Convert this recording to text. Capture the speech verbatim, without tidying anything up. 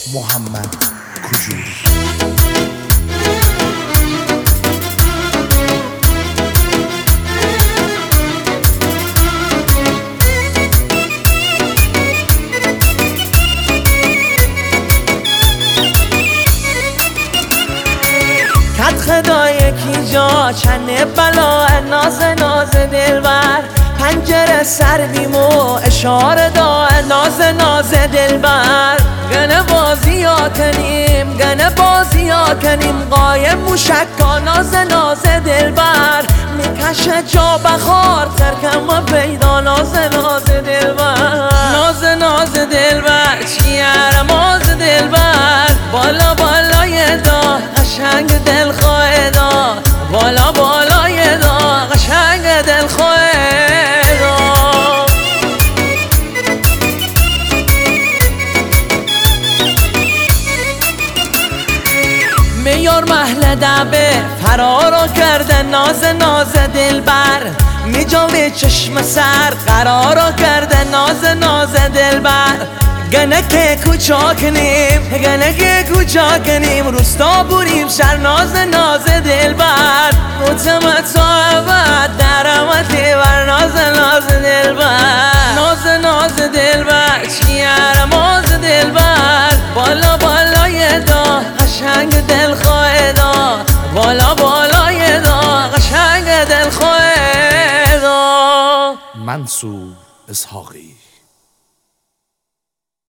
محمد کجوری. کت خدا یکی جا چنه بلا ناز ناز دلبر، پنجره سردیم و اشاره دا ناز ناز دلبر. گنه بازی ها کنیم گنه بازی ها کنیم قایم موشکا ناز ناز دلبر. میکشه جا بخار ترکم و پیدا ناز ناز دلبر. ناز ناز دلبر چیه رماز دلبر، بالا بالای دا قشنگ دل خواه دا، بالا بالای دا قشنگ دل خواه دا. میار محل دبه فرارو کرده ناز ناز دلبر، میجاوی چشم سر قرارو کرده ناز ناز دلبر. گنه که کوچا کنیم گنه که کوچا کنیم روستا بوریم شر ناز ناز دلبر. متمت صاحبت درمتی بر ناز ناز دلبر. ناز ناز دلبر چیه رماز دلبر، بالا بالای دا قشنگ دل خواه دا، بالا بالای دا قشنگ دل خواه دا. منصور اسحاقی.